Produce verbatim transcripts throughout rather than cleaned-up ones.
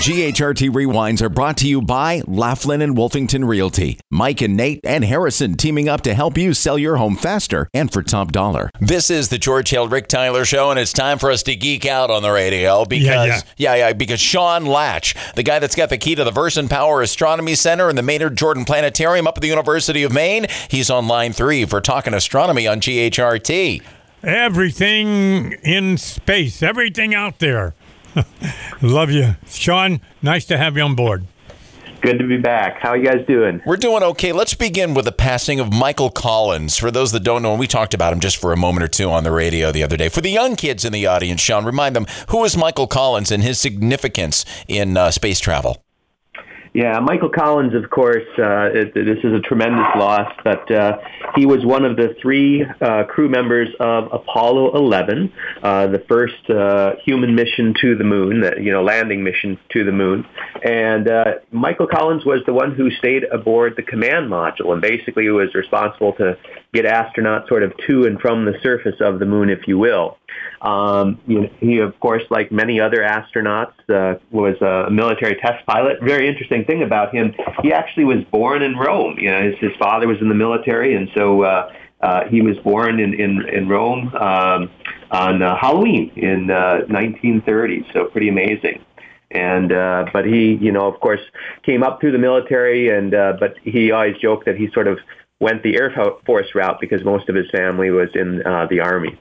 G H R T Rewinds are brought to you by Laughlin and Wolfington Realty. Mike and Nate and Harrison teaming up to help you sell your home faster and for top dollar. This is the George Hill Rick Tyler Show, and it's time for us to geek out on the radio because, yeah, yeah. yeah, yeah, because Sean Latch, the guy that's got the key to the Versant Power Astronomy Center and the Maynard Jordan Planetarium up at the University of Maine, he's on line three for Talking Astronomy on G H R T. Everything in space, everything out there. Love you. Sean, nice to have you on board. Good to be back. How are you guys doing? We're doing okay. Let's begin with the passing of Michael Collins. For those that don't know, and we talked about him just for a moment or two on the radio the other day. For the young kids in the audience, Sean, remind them, who is Michael Collins and his significance in uh, space travel? Yeah, Michael Collins, of course, uh, it, this is a tremendous loss, but uh, he was one of the three uh, crew members of Apollo eleven, uh, the first uh, human mission to the moon, the, you know, landing mission to the moon. And uh, Michael Collins was the one who stayed aboard the command module and basically was responsible to get astronauts sort of to and from the surface of the moon, if you will. Um, you know, he, of course, like many other astronauts, uh, was a military test pilot. Very interesting thing about him, he actually was born in Rome. You know, his, his father was in the military, and so uh, uh, he was born in, in, in Rome um, on uh, Halloween in uh, nineteen thirty, so pretty amazing. And uh, but he, you know, of course, came up through the military, and uh, but he always joked that he sort of went the Air Force route because most of his family was in uh, the Army.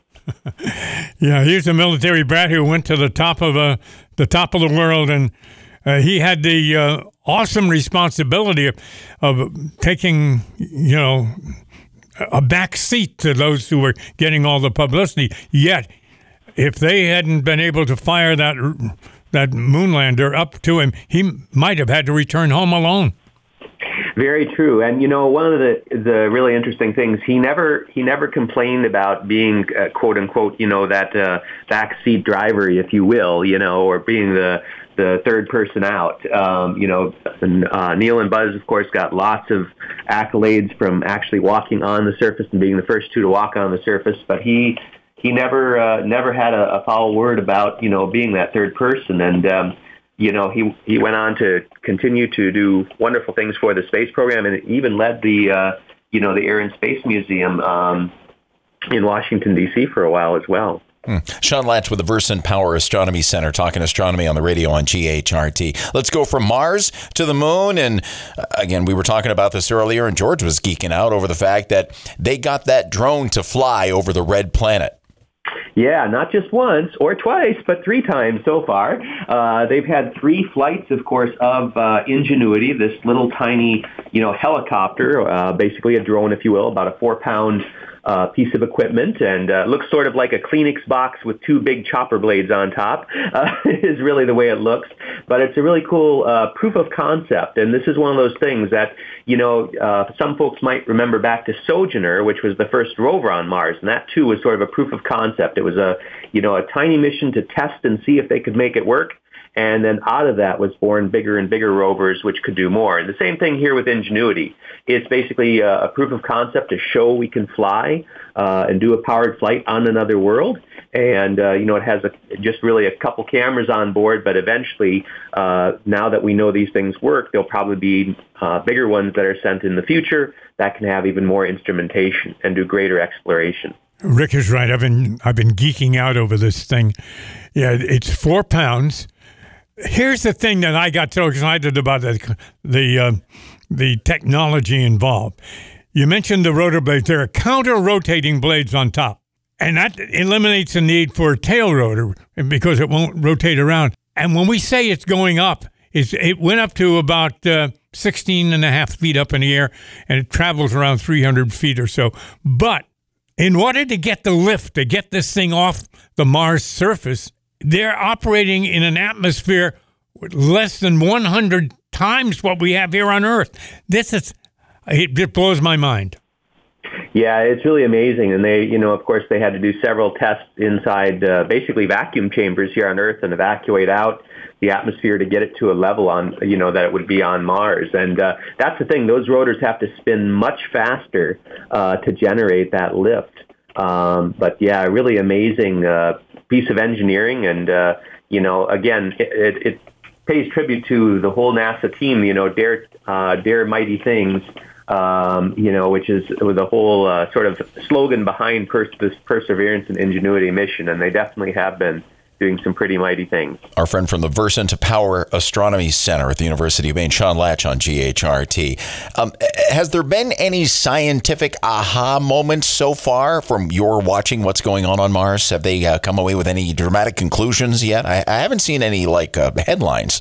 Yeah, he's a military brat who went to the top of uh, the top of the world, and uh, he had the uh, awesome responsibility of, of taking, you know, a back seat to those who were getting all the publicity. Yet, if they hadn't been able to fire that that moonlander up to him, he might have had to return home alone. Very true, and you know, one of the the really interesting things, he never he never complained about being uh, quote unquote, you know, that uh, backseat driver, if you will, you know, or being the the third person out. Um, you know, and, uh, Neil and Buzz, of course, got lots of accolades from actually walking on the surface and being the first two to walk on the surface, but he he never uh, never had a, a foul word about, you know, being that third person. And um, you know, he he went on to continue to do wonderful things for the space program, and even led the uh, you know the Air and Space Museum um, in Washington D C for a while as well. Hmm. Sean Latch with the Versant Power Astronomy Center, talking astronomy on the radio on G H R T. Let's go from Mars to the moon, and uh, again, we were talking about this earlier, and George was geeking out over the fact that they got that drone to fly over the red planet. Yeah, not just once or twice, but three times so far. Uh, they've had three flights, of course, of uh, Ingenuity, this little tiny, you know, helicopter, uh, basically a drone, if you will, about a four-pound uh, piece of equipment, and uh, looks sort of like a Kleenex box with two big chopper blades on top, uh, is really the way it looks. But it's a really cool uh, proof of concept, and this is one of those things that, you know, uh, some folks might remember back to Sojourner, which was the first rover on Mars, and that too was sort of a proof of concept. It was a, you know, a tiny mission to test and see if they could make it work. And then out of that was born bigger and bigger rovers, which could do more. And the same thing here with Ingenuity. It's basically a, a proof of concept to show we can fly uh, and do a powered flight on another world. And, uh, you know, it has a, just really a couple cameras on board, but eventually, uh, now that we know these things work, there'll probably be uh, bigger ones that are sent in the future that can have even more instrumentation and do greater exploration. Rick is right. I've been I've been geeking out over this thing. Yeah, it's four pounds. Here's the thing that I got so excited about the the, uh, the technology involved. You mentioned the rotor blades. There are counter-rotating blades on top, and that eliminates the need for a tail rotor because it won't rotate around. And when we say it's going up, it's, it went up to about uh, sixteen and a half feet up in the air, and it travels around three hundred feet or so. But in order to get the lift, to get this thing off the Mars surface, they're operating in an atmosphere with less than one hundred times what we have here on Earth. This is, it, it blows my mind. Yeah, it's really amazing. And they, you know, of course, they had to do several tests inside uh, basically vacuum chambers here on Earth and evacuate out the atmosphere to get it to a level on, you know, that it would be on Mars. And uh, that's the thing. Those rotors have to spin much faster uh, to generate that lift. Um, but yeah, really amazing uh, piece of engineering. And, uh, you know, again, it, it, pays tribute to the whole NASA team, you know, Dare, uh, Dare Mighty Things, um, you know, which is the whole uh, sort of slogan behind pers- this Perseverance and Ingenuity mission, and they definitely have been doing some pretty mighty things. Our friend from the Versant Power Astronomy Center at the University of Maine, Sean Latch on G H R T. Um, has there been any scientific aha moments so far from your watching what's going on on Mars? Have they uh, come away with any dramatic conclusions yet? I, I haven't seen any like uh, headlines.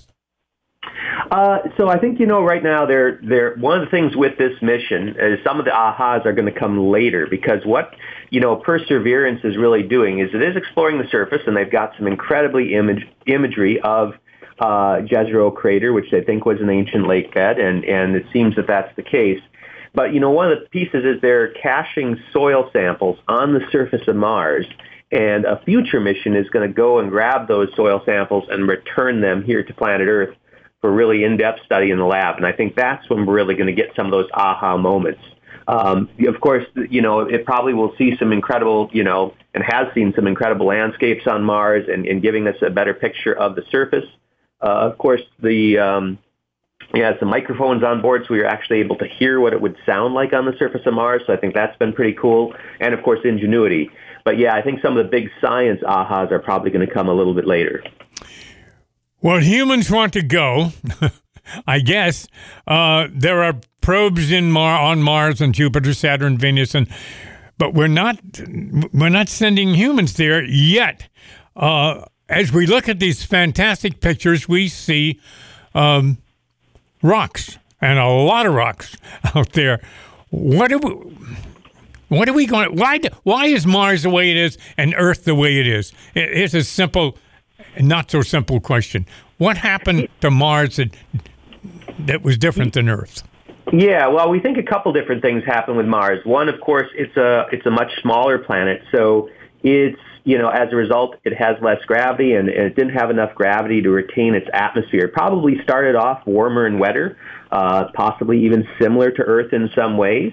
Uh, so I think, you know, right now, they're, they're, one of the things with this mission is some of the ahas are going to come later, because what, you know, Perseverance is really doing is it is exploring the surface, and they've got some incredibly image, imagery of uh, Jezero Crater, which they think was an ancient lake bed, and, and it seems that that's the case. But, you know, one of the pieces is they're caching soil samples on the surface of Mars, and a future mission is going to go and grab those soil samples and return them here to planet Earth for really in-depth study in the lab. And I think that's when we're really going to get some of those aha moments. Um, of course, you know, it probably will see some incredible, you know, and has seen some incredible landscapes on Mars, and, and giving us a better picture of the surface. Uh, of course, the um, yeah, some microphones on board, so we were actually able to hear what it would sound like on the surface of Mars. So I think that's been pretty cool. And of course, Ingenuity. But yeah, I think some of the big science ahas are probably going to come a little bit later. Well, humans want to go, I guess. Uh, there are probes in Mar- on Mars and Jupiter, Saturn, Venus, and but we're not we're not sending humans there yet. Uh, as we look at these fantastic pictures, we see um, rocks, and a lot of rocks out there. What are we? What are we going? Why? Why is Mars the way it is and Earth the way it is? It's a simple. Not so simple question. What happened to Mars that, that was different than Earth? Yeah, well, we think a couple different things happen with Mars. One, of course, it's a it's a much smaller planet, so it's, you know, as a result, it has less gravity, and, and it didn't have enough gravity to retain its atmosphere. It probably started off warmer and wetter, uh, possibly even similar to Earth in some ways.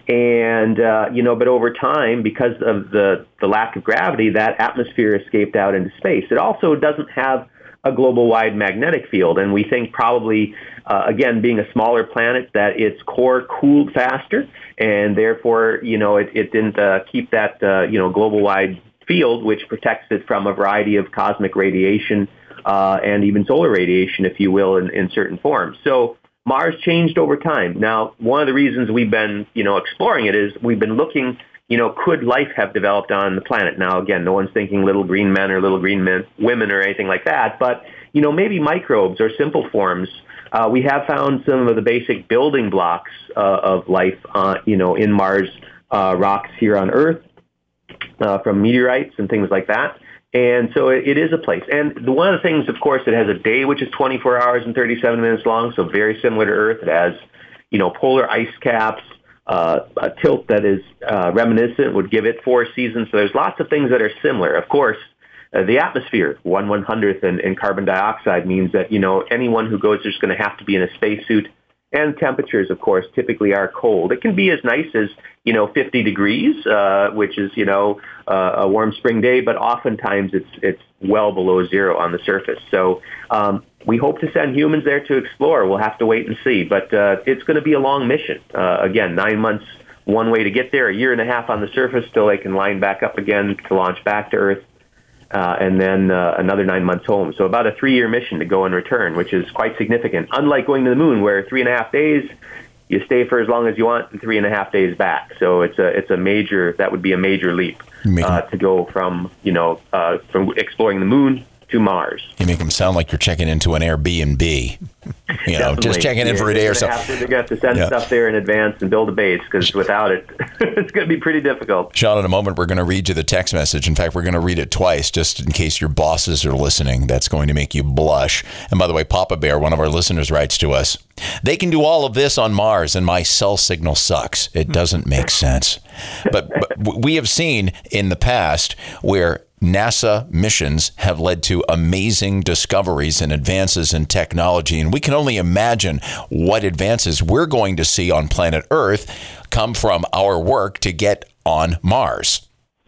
And, uh, you know, but over time, because of the, the lack of gravity, that atmosphere escaped out into space. It also doesn't have a global-wide magnetic field, and we think probably, uh, again, being a smaller planet, that its core cooled faster, and therefore, you know, it, it didn't uh, keep that, uh, you know, global-wide field, which protects it from a variety of cosmic radiation uh, and even solar radiation, if you will, in, in certain forms. So Mars changed over time. Now, one of the reasons we've been, you know, exploring it is we've been looking, you know, could life have developed on the planet? Now, again, no one's thinking little green men or little green men, women or anything like that, but, you know, maybe microbes or simple forms. Uh, we have found some of the basic building blocks uh, of life, uh, you know, in Mars uh, rocks here on Earth, uh, from meteorites and things like that. And so it, it is a place. And the, one of the things, of course, it has a day which is twenty-four hours and thirty-seven minutes long, so very similar to Earth. It has, you know, polar ice caps, uh, a tilt that is uh, reminiscent, would give it four seasons. So there's lots of things that are similar. Of course, uh, the atmosphere, one one-hundredth in, in carbon dioxide, means that, you know, anyone who goes there is going to have to be in a spacesuit. And temperatures, of course, typically are cold. It can be as nice as, you know, fifty degrees, uh, which is, you know, uh, a warm spring day, but oftentimes it's it's well below zero on the surface. So um, we hope to send humans there to explore. We'll have to wait and see. But uh, it's going to be a long mission. Uh, again, nine months one way to get there, a year and a half on the surface till they can line back up again to launch back to Earth. Uh, and then uh, another nine months home. So about a three-year mission to go and return, which is quite significant. Unlike going to the moon, where three and a half days, you stay for as long as you want, and three and a half days back. So it's a it's a major that would be a major leap uh, to go from you know uh, from exploring the moon to Mars. You make them sound like you're checking into an Airbnb. You know, Definitely. just checking in yeah, for a day or so. They're going to have to send yeah. stuff there in advance and build a base, because without it, it's going to be pretty difficult. Sean, in a moment, we're going to read you the text message. In fact, we're going to read it twice, just in case your bosses are listening. That's going to make you blush. And by the way, Papa Bear, one of our listeners, writes to us, "They can do all of this on Mars, and my cell signal sucks. It doesn't make sense." But, but we have seen in the past where NASA missions have led to amazing discoveries and advances in technology, and we can only imagine what advances we're going to see on planet Earth come from our work to get on Mars.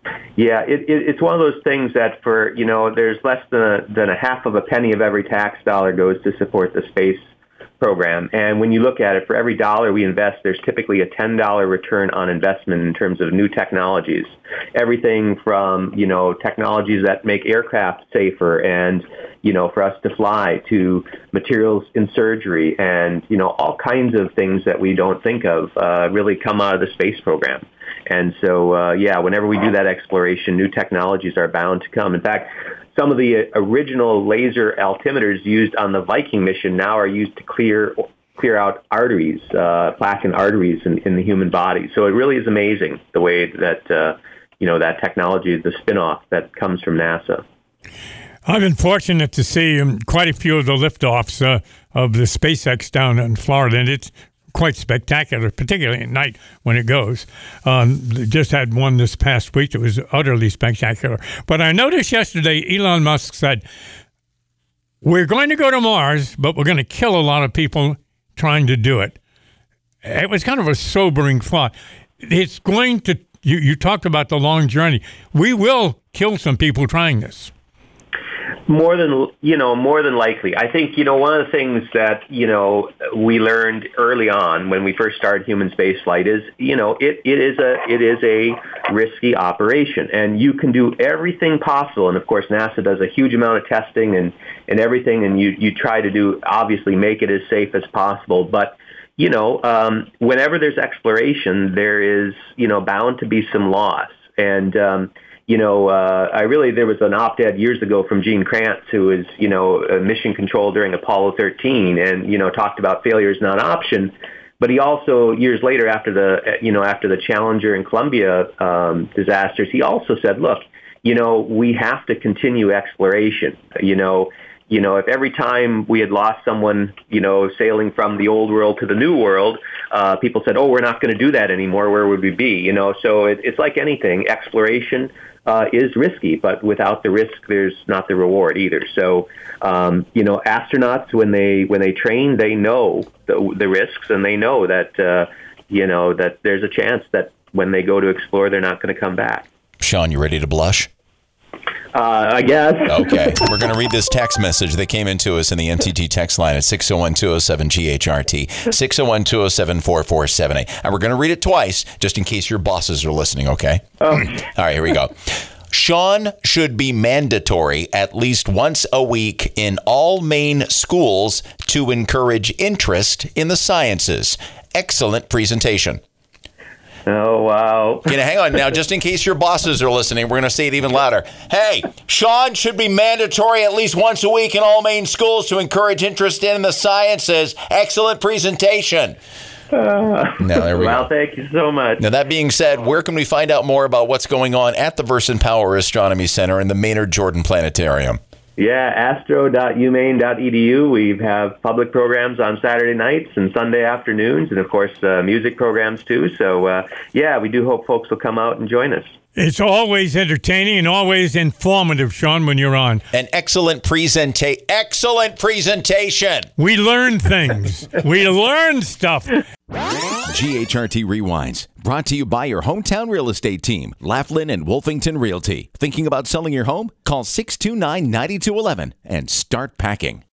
Yeah, it, it, it's one of those things that for, you know, there's less than a, than a half of a penny of every tax dollar goes to support the space program. And when you look at it, for every dollar we invest, there's typically a ten dollars return on investment in terms of new technologies. Everything from, you know, technologies that make aircraft safer and, you know, for us to fly, to materials in surgery, and, you know, all kinds of things that we don't think of uh, really come out of the space program. And so, uh, yeah, whenever we do that exploration, new technologies are bound to come. In fact, some of the original laser altimeters used on the Viking mission now are used to clear clear out arteries, uh, plaque and arteries in, in the human body. So it really is amazing the way that, uh, you know, that technology, the spin-off that comes from NASA. I've been fortunate to see um, quite a few of the liftoffs uh, of the SpaceX down in Florida, and it's quite spectacular, particularly at night when it goes. Um, they just had one this past week that was utterly spectacular. But I noticed yesterday Elon Musk said, we're going to go to Mars, but we're going to kill a lot of people trying to do it. It was kind of a sobering thought. It's going to, you, you talked about the long journey. We will kill some people trying this. More than, you know, more than likely. I think, you know, one of the things that, you know, we learned early on when we first started human space flight is, you know, it, it is a it is a risky operation, and you can do everything possible. And of course, NASA does a huge amount of testing and, and everything, and you, you try to do, obviously, make it as safe as possible. But, you know, um, whenever there's exploration, there is, you know, bound to be some loss. And, um, You know, uh, I really, there was an op-ed years ago from Gene Kranz, who was, you know, a mission control during Apollo thirteen, and, you know, talked about failure is not an option. But he also, years later, after the, you know, after the Challenger and Columbia um, disasters, he also said, look, you know, we have to continue exploration. You know, you know, if every time we had lost someone, you know, sailing from the old world to the new world, uh, people said, oh, we're not going to do that anymore. Where would we be? You know, so it, it's like anything. Exploration Uh, is risky, but without the risk, there's not the reward either. So, um, you know, astronauts, when they when they train, they know the, the risks, and they know that, uh, you know, that there's a chance that when they go to explore, they're not going to come back. Sean, you ready to blush? Uh, I guess. Okay. We're going to read this text message that came into us in the M T T text line at six oh one, two oh seven, G H R T, six oh one, two oh seven, four four seven eight. And we're going to read it twice just in case your bosses are listening, okay? Oh. All right, here we go. Sean should be mandatory at least once a week in all Maine schools to encourage interest in the sciences. Excellent presentation. Oh, wow. You know, hang on now, just in case your bosses are listening, we're going to say it even louder. Hey, Sean should be mandatory at least once a week in all Maine schools to encourage interest in the sciences. Excellent presentation. Uh, now, there we well, go. thank you so much. Now, that being said, where can we find out more about what's going on at the Versant Power Astronomy Center and the Maynard Jordan Planetarium? Yeah, astro dot u maine dot e d u. We have public programs on Saturday nights and Sunday afternoons, and, of course, uh, music programs, too. So, uh, yeah, we do hope folks will come out and join us. It's always entertaining and always informative, Sean, when you're on. An excellent presenta- excellent presentation. We learn things. We learn stuff. G H R T Rewinds, brought to you by your hometown real estate team, Laughlin and Wolfington Realty. Thinking about selling your home? Call six two nine, nine two one one and start packing.